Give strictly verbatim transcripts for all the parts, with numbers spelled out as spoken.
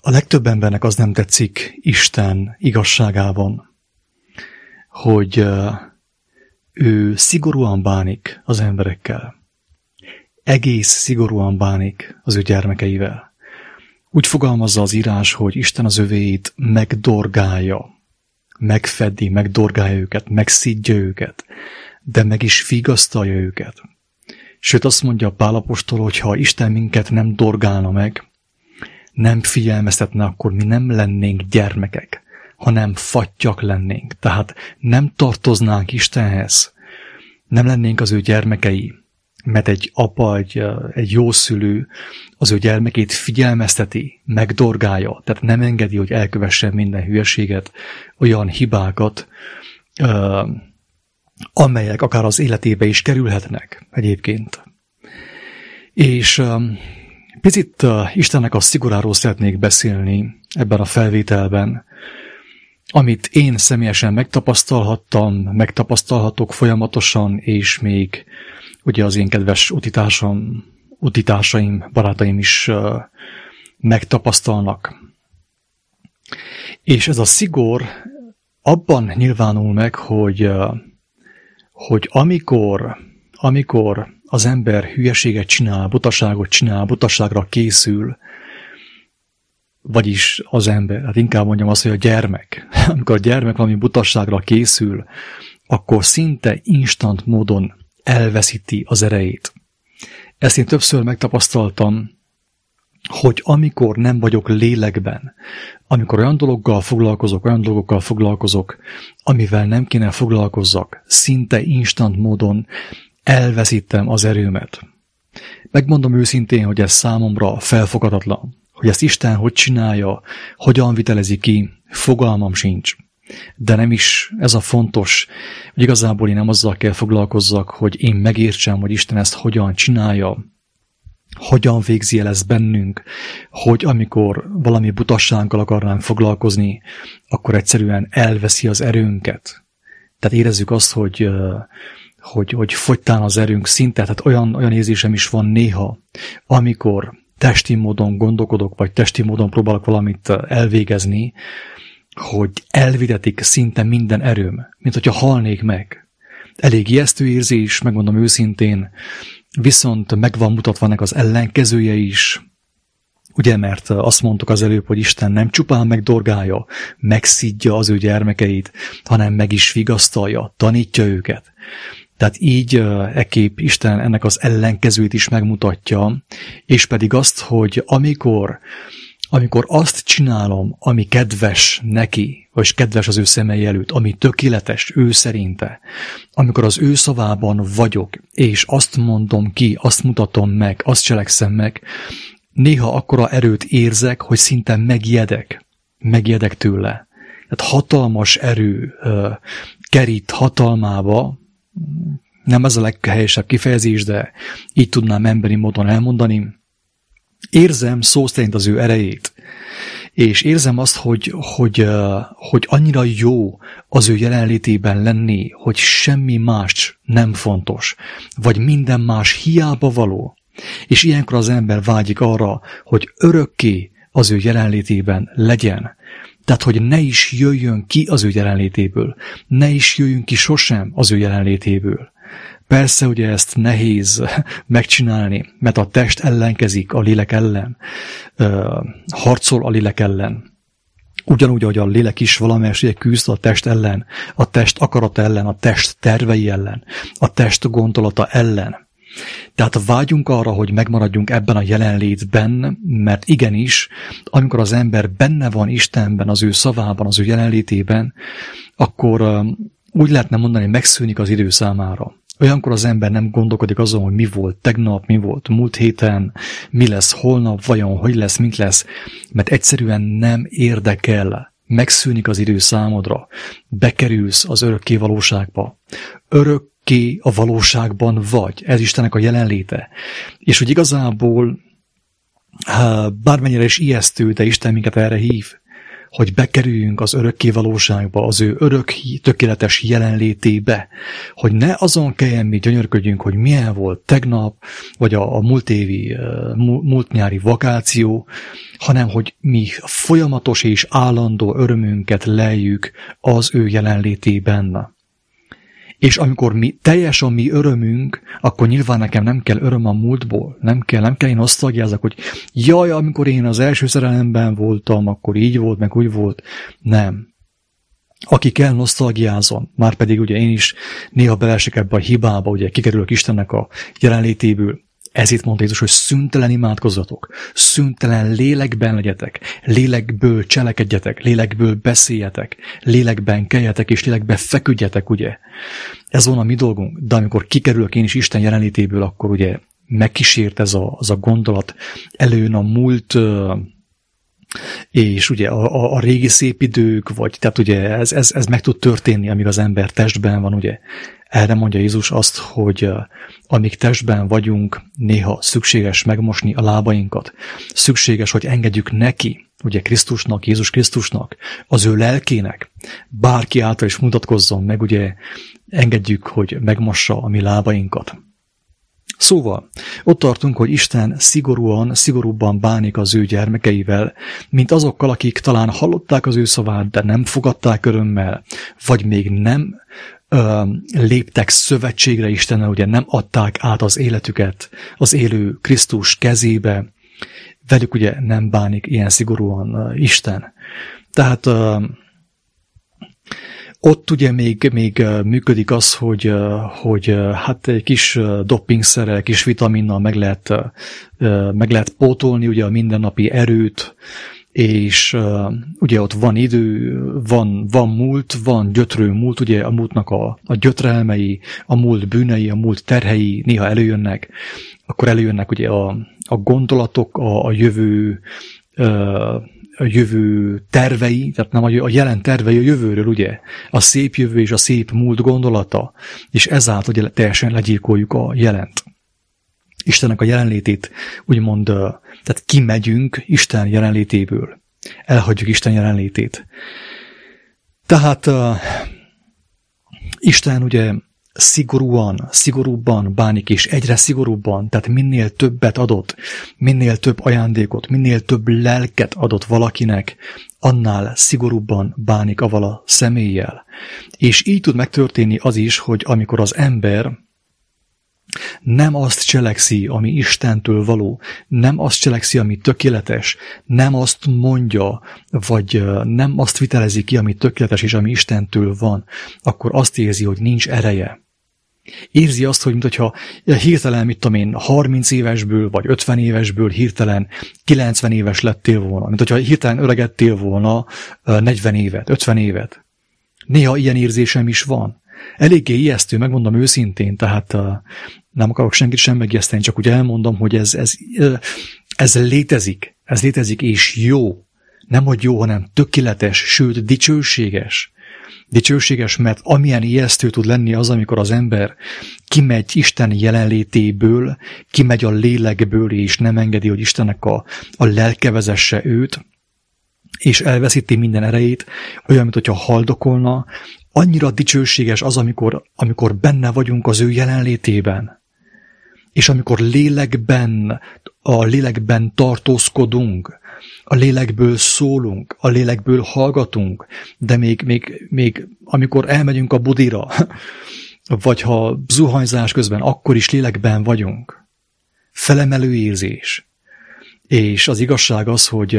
A legtöbb embernek az nem tetszik Isten igazságában, hogy ő szigorúan bánik az emberekkel. Egész szigorúan bánik az ő gyermekeivel. Úgy fogalmazza az írás, hogy Isten az övéit megdorgálja, megfedi, megdorgálja őket, megszidja őket, de meg is vigasztalja őket. Sőt, azt mondja Pál apostol, hogy ha Isten minket nem dorgálna meg, nem figyelmeztetne, akkor mi nem lennénk gyermekek, hanem fattyak lennénk. Tehát nem tartoznánk Istenhez, nem lennénk az ő gyermekei, mert egy apa, egy, egy jó szülő az ő gyermekét figyelmezteti, megdorgálja, tehát nem engedi, hogy elkövessen minden hülyeséget, olyan hibákat, amelyek akár az életébe is kerülhetnek egyébként. És picit Istennek a szigoráról szeretnék beszélni ebben a felvételben, amit én személyesen megtapasztalhattam, megtapasztalhatok folyamatosan, és még ugye az én kedves utitársam, utitársaim, barátaim is uh, megtapasztalnak. És ez a szigor abban nyilvánul meg, hogy, uh, hogy amikor, amikor az ember hülyeséget csinál, butaságot csinál, butaságra készül, vagyis az ember, hát inkább mondjam azt, hogy a gyermek. Amikor a gyermek valami butasságra készül, akkor szinte instant módon elveszíti az erejét. Ezt én többször megtapasztaltam, hogy amikor nem vagyok lélekben, amikor olyan dologgal foglalkozok, olyan dolgokkal foglalkozok, amivel nem kéne foglalkozzak, szinte instant módon elveszítem az erőmet. Megmondom őszintén, hogy ez számomra felfoghatatlan. Hogy ezt Isten hogy csinálja, hogyan vitelezi ki, fogalmam sincs. De nem is ez a fontos, hogy igazából én nem azzal kell foglalkozzak, hogy én megértsem, hogy Isten ezt hogyan csinálja, hogyan végzi el ezt bennünk, hogy amikor valami butassággal akarnánk foglalkozni, akkor egyszerűen elveszi az erőnket. Tehát érezzük azt, hogy, hogy, hogy fogytán az erőnk szinte, tehát olyan, olyan érzésem is van néha, amikor testi módon gondolkodok, vagy testi módon próbálok valamit elvégezni, hogy elvidetik szinte minden erőm, mint hogyha halnék meg. Elég ijesztő érzés, megmondom őszintén, viszont meg van mutatva ennek az ellenkezője is, ugye, mert azt mondtuk az előbb, hogy Isten nem csupán megdorgálja, megszidja az ő gyermekeit, hanem meg is vigasztalja, tanítja őket. Tehát így ekképp Isten ennek az ellenkezőt is megmutatja, és pedig azt, hogy amikor, amikor azt csinálom, ami kedves neki, vagy kedves az ő szemei előtt, ami tökéletes ő szerinte, amikor az ő szavában vagyok, és azt mondom ki, azt mutatom meg, azt cselekszem meg, néha akkora erőt érzek, hogy szinte megjedek, megjedek tőle. Tehát hatalmas erő uh, kerít hatalmába, nem ez a leghelyesebb kifejezés, de így tudnám emberi módon elmondani. Érzem szó szerint az ő erejét, és érzem azt, hogy, hogy, hogy annyira jó az ő jelenlétében lenni, hogy semmi más nem fontos, vagy minden más hiába való. És ilyenkor az ember vágyik arra, hogy örökké az ő jelenlétében legyen. Tehát, hogy ne is jöjjön ki az ő jelenlétéből, ne is jöjjön ki sosem az ő jelenlétéből. Persze, ugye ezt nehéz megcsinálni, mert a test ellenkezik a lélek ellen, harcol a lélek ellen. Ugyanúgy, ahogy a lélek is valamelyesére küzd a test ellen, a test akarata ellen, a test tervei ellen, a test gondolata ellen. Tehát vágyunk arra, hogy megmaradjunk ebben a jelenlétben, mert igenis, amikor az ember benne van Istenben, az ő szavában, az ő jelenlétében, akkor úgy lehetne mondani, megszűnik az idő számára. Olyankor az ember nem gondolkodik azon, hogy mi volt tegnap, mi volt múlt héten, mi lesz holnap, vajon hogy lesz, mint lesz, mert egyszerűen nem érdekel. Megszűnik az idő számodra, bekerülsz az örökké valóságba. Örökké a valóságban vagy, ez Istennek a jelenléte. És hogy igazából, bármennyire is ijesztő, de Isten minket erre hív, hogy bekerüljünk az örökké valóságba, az ő örök tökéletes jelenlétébe, hogy ne azon kelljen mi gyönyörködjünk, hogy milyen volt tegnap, vagy a, a múlt évi, múlt nyári vakáció, hanem hogy mi folyamatos és állandó örömünket lejjük az ő jelenlétében. És amikor mi, teljes a mi örömünk, akkor nyilván nekem nem kell öröm a múltból. Nem kell, nem kell én nosztalgiázok, hogy jaj, amikor én az első szerelemben voltam, akkor így volt, meg úgy volt. Nem. Aki kell nosztalgiázon, már pedig ugye én is néha beleesek ebbe a hibába, ugye kikerülök Istennek a jelenlétéből. Ezért mondta Jézus, hogy szüntelen imádkozzatok, szüntelen lélekben legyetek, lélekből cselekedjetek, lélekből beszéljetek, lélekben keljetek és lélekben feküdjetek, ugye. Ez van a mi dolgunk, de amikor kikerülök én is Isten jelenlétéből, akkor ugye megkísért ez a, az a gondolat, előjön a múlt, és ugye a, a, a régi szép idők, vagy tehát ugye ez, ez, ez meg tud történni, amíg az ember testben van, ugye. Erre mondja Jézus azt, hogy amíg testben vagyunk, néha szükséges megmosni a lábainkat. Szükséges, hogy engedjük neki, ugye Krisztusnak, Jézus Krisztusnak, az ő lelkének, bárki által is mutatkozzon meg, ugye engedjük, hogy megmossa a mi lábainkat. Szóval, ott tartunk, hogy Isten szigorúan, szigorúbban bánik az ő gyermekeivel, mint azokkal, akik talán hallották az ő szavát, de nem fogadták örömmel, vagy még nem ö, léptek szövetségre Istennel, ugye nem adták át az életüket az élő Krisztus kezébe, velük ugye nem bánik ilyen szigorúan uh, Isten. Tehát uh, ott ugye még, még uh, működik az, hogy, uh, hogy uh, hát egy kis uh, doppingszerrel, kis vitaminnal meg lehet, uh, meg lehet pótolni ugye a mindennapi erőt, és uh, ugye ott van idő, van, van múlt, van gyötrő múlt, ugye a múltnak a, a gyötrelmei, a múlt bűnei, a múlt terhei néha előjönnek, akkor előjönnek ugye a, a gondolatok, a, a jövő uh, a jövő tervei, tehát nem a jelen tervei a jövőről, ugye, a szép jövő és a szép múlt gondolata, és ezáltal ugye teljesen legyilkoljuk a jelent. Istennek a jelenlétét, úgymond, tehát kimegyünk Isten jelenlétéből. Elhagyjuk Isten jelenlétét. Tehát uh, Isten ugye szigorúan, szigorúbban bánik, és egyre szigorúbban, tehát minél többet adott, minél több ajándékot, minél több lelket adott valakinek, annál szigorúbban bánik avval a személlyel. És így tud megtörténni az is, hogy amikor az ember nem azt cselekszi, ami Istentől való, nem azt cselekszi, ami tökéletes, nem azt mondja, vagy nem azt vitelezi ki, ami tökéletes és ami Istentől van, akkor azt érzi, hogy nincs ereje. Érzi azt, hogy mintha hirtelen, mit tudom én, harminc évesből, vagy ötven évesből hirtelen kilencven éves lettél volna. Mint hogyha hirtelen öregedtél volna negyven évet, ötven évet. Néha ilyen érzésem is van. Eléggé ijesztő, megmondom őszintén, tehát nem akarok senkit sem megijeszteni, csak úgy elmondom, hogy ez, ez, ez létezik. Ez létezik, és jó. Nem, hogy jó, hanem tökéletes, sőt, dicsőséges. Dicsőséges, mert amilyen ijesztő tud lenni az, amikor az ember kimegy Isten jelenlétéből, kimegy a lélekből, és nem engedi, hogy Istennek a, a lelke vezesse őt, és elveszíti minden erejét, olyan, mint hogyha haldokolna. Annyira dicsőséges az, amikor, amikor benne vagyunk az ő jelenlétében. És amikor lélekben, a lélekben tartózkodunk, a lélekből szólunk, a lélekből hallgatunk, de még, még, még amikor elmegyünk a budira, vagy ha zuhanyzás közben, akkor is lélekben vagyunk. Felemelő érzés. És az igazság az, hogy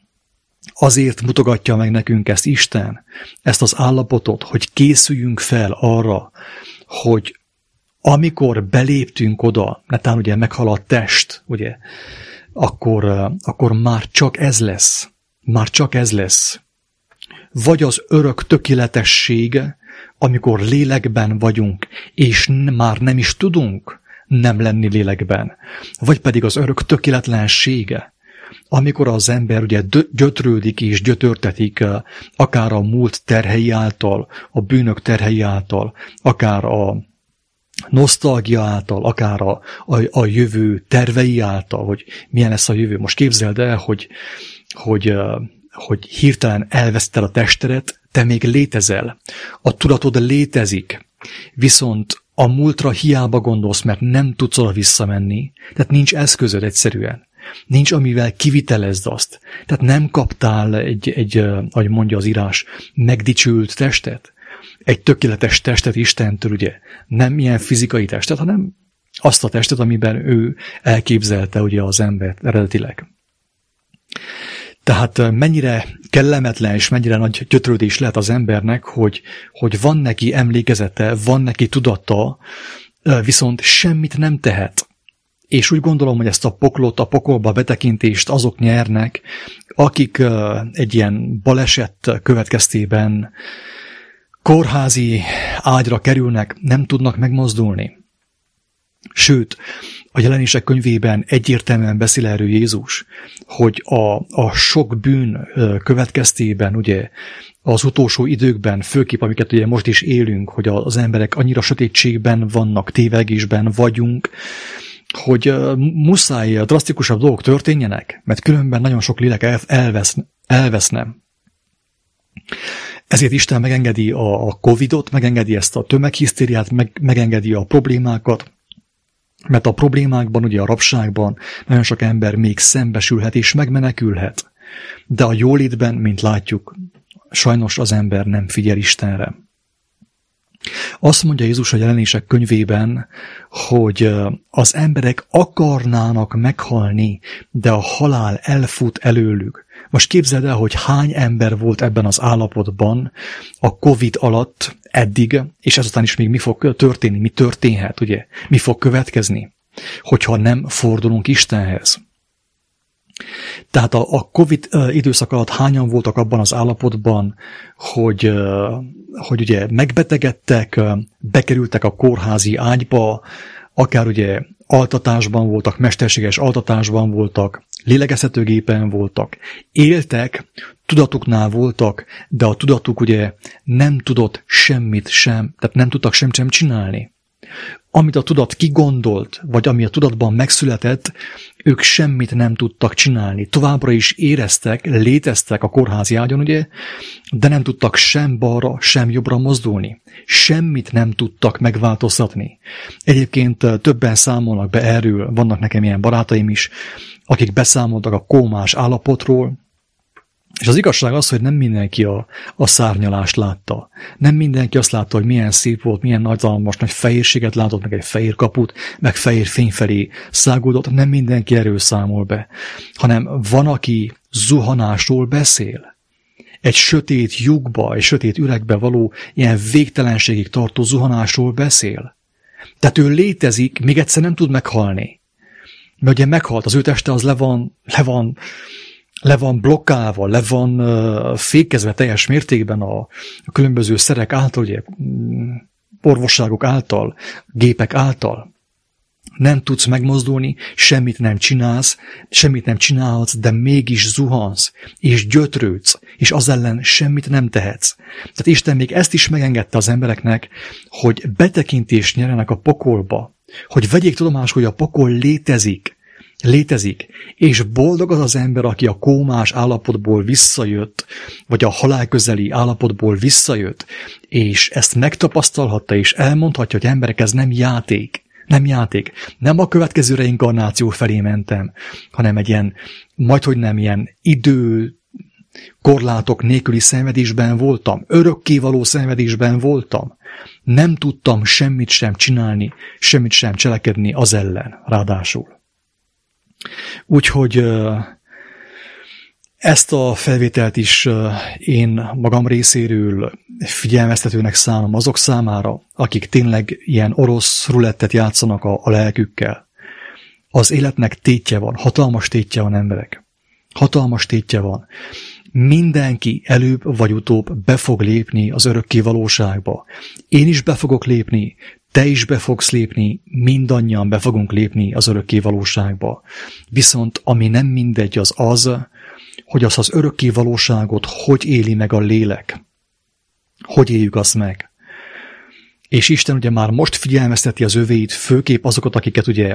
azért mutogatja meg nekünk ezt Isten, ezt az állapotot, hogy készüljünk fel arra, hogy amikor beléptünk oda, netán ugye meghal a test, ugye, akkor, akkor már csak ez lesz. Már csak ez lesz. Vagy az örök tökéletesség, amikor lélekben vagyunk, és már nem is tudunk nem lenni lélekben. Vagy pedig az örök tökéletlensége, amikor az ember ugye gyötrődik és gyötörtetik, akár a múlt terhei által, a bűnök terhei által, akár a nosztalgia által, akár a, a, a jövő tervei által, hogy milyen lesz a jövő. Most képzeld el, hogy, hogy, hogy hirtelen elveszted a testedet, te még létezel. A tudatod létezik, viszont a múltra hiába gondolsz, mert nem tudsz oda visszamenni, tehát nincs eszközöd egyszerűen. Nincs, amivel kivitelezd azt. Tehát nem kaptál egy, egy, ahogy mondja az írás, megdicsült testet, egy tökéletes testet Istentől, ugye, nem ilyen fizikai testet, hanem azt a testet, amiben ő elképzelte ugye az embert eredetileg. Tehát mennyire kellemetlen és mennyire nagy gyötrődés lehet az embernek, hogy, hogy van neki emlékezete, van neki tudata, viszont semmit nem tehet. És úgy gondolom, hogy ezt a poklot, a pokolba betekintést azok nyernek, akik egy ilyen baleset következtében kórházi ágyra kerülnek, nem tudnak megmozdulni. Sőt, a Jelenések könyvében egyértelműen beszél erről Jézus, hogy a, a sok bűn következtében, ugye az utolsó időkben, főképp amiket ugye most is élünk, hogy az emberek annyira sötétségben vannak, tévegésben vagyunk, hogy muszáj drasztikusabb dolgok történjenek, mert különben nagyon sok lélek elvesz, elveszne. Ezért Isten megengedi a Covidot, megengedi ezt a tömeghisztériát, meg, megengedi a problémákat, mert a problémákban, ugye a rabságban nagyon sok ember még szembesülhet és megmenekülhet. De a jólétben, mint látjuk, sajnos az ember nem figyel Istenre. Azt mondja Jézus a Jelenések könyvében, hogy az emberek akarnának meghalni, de a halál elfut előlük. Most képzeld el, hogy hány ember volt ebben az állapotban a Covid alatt eddig, és ezután is még mi fog történni, mi történhet, ugye? Mi fog következni, hogyha nem fordulunk Istenhez. Tehát a, a Covid időszak alatt hányan voltak abban az állapotban, hogy, hogy ugye megbetegedtek, bekerültek a kórházi ágyba, akár ugye altatásban voltak, mesterséges altatásban voltak, lélegeztetőgépen voltak, éltek, tudatuknál voltak, de a tudatuk ugye nem tudott semmit sem, tehát nem tudtak semmit sem csinálni. Amit a tudat kigondolt, vagy ami a tudatban megszületett, ők semmit nem tudtak csinálni. Továbbra is éreztek, léteztek a kórházi ágyon, ugye, de nem tudtak sem balra, sem jobbra mozdulni. Semmit nem tudtak megváltoztatni. Egyébként többen számolnak be erről, vannak nekem ilyen barátaim is, akik beszámoltak a kómás állapotról, és az igazság az, hogy nem mindenki a, a szárnyalást látta. Nem mindenki azt látta, hogy milyen szép volt, milyen nagyalmas, nagy fehérséget látott, meg egy fehér kaput, meg fehér fény felé száguldott. Nem mindenki erről számol be. Hanem van, aki zuhanásról beszél. Egy sötét lyukba, egy sötét üregbe való ilyen végtelenségig tartó zuhanásról beszél. Tehát ő létezik, még egyszer nem tud meghalni. Mert ugye meghalt, az ő teste az le van, le van, le van blokkálva, le van uh, fékezve teljes mértékben a, a különböző szerek által, ugye, orvosságok által, gépek által. Nem tudsz megmozdulni, semmit nem csinálsz, semmit nem csinálhatsz, de mégis zuhansz, és gyötrődsz, és az ellen semmit nem tehetsz. Tehát Isten még ezt is megengedte az embereknek, hogy betekintést nyerjenek a pokolba, hogy vegyék tudomásul, hogy a pokol létezik, létezik, és boldog az az ember, aki a kómás állapotból visszajött, vagy a halálközeli állapotból visszajött, és ezt megtapasztalhatta, és elmondhatja, hogy emberek, ez nem játék, nem játék. Nem a következő reinkarnáció felé mentem, hanem egy ilyen, majdhogy nem ilyen idő korlátok nélküli szenvedésben voltam, örökkévaló szenvedésben voltam. Nem tudtam semmit sem csinálni, semmit sem cselekedni az ellen, ráadásul. Úgyhogy ezt a felvételt is én magam részéről figyelmeztetőnek szánom azok számára, akik tényleg ilyen orosz rulettet játszanak a, a lelkükkel. Az életnek tétje van, hatalmas tétje van, emberek. Hatalmas tétje van. Mindenki előbb vagy utóbb be fog lépni az örökké valóságba. Én is be fogok lépni, te is be fogsz lépni, mindannyian be fogunk lépni az örökké valóságba. Viszont ami nem mindegy az az, hogy az az örökké valóságot hogy éli meg a lélek. Hogy éljük azt meg. És Isten ugye már most figyelmezteti az övéit, főképp azokat, akiket ugye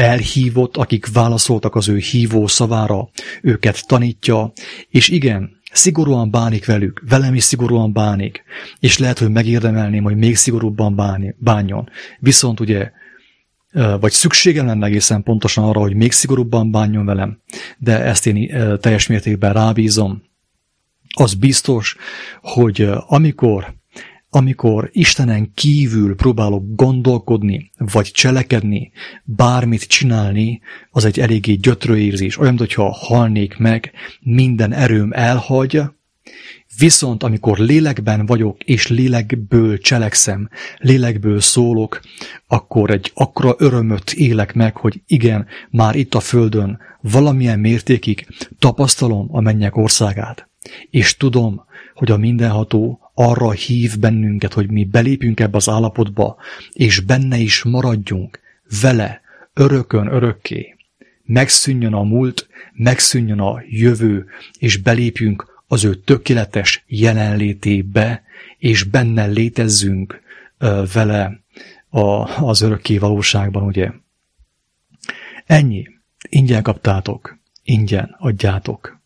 elhívott, akik válaszoltak az ő hívó szavára, őket tanítja, és igen, szigorúan bánik velük, velem is szigorúan bánik, és lehet, hogy megérdemelném, hogy még szigorúbban báni, bánjon. Viszont ugye, vagy szükségem lenne egészen pontosan arra, hogy még szigorúbban bánjon velem, de ezt én teljes mértékben rábízom. Az biztos, hogy amikor Amikor Istenen kívül próbálok gondolkodni, vagy cselekedni, bármit csinálni, az egy eléggé gyötrő érzés. Olyan, mintha halnék meg, minden erőm elhagy, viszont amikor lélekben vagyok, és lélekből cselekszem, lélekből szólok, akkor egy akkora örömöt élek meg, hogy igen, már itt a földön valamilyen mértékig tapasztalom a mennyek országát. És tudom, hogy a mindenható arra hív bennünket, hogy mi belépjünk ebbe az állapotba, és benne is maradjunk, vele, örökön örökké. Megszűnjön a múlt, megszűnjön a jövő, és belépjünk az ő tökéletes jelenlétébe, és benne létezzünk uh, vele a, az örökké valóságban, ugye. Ennyi. Ingyen kaptátok, ingyen adjátok.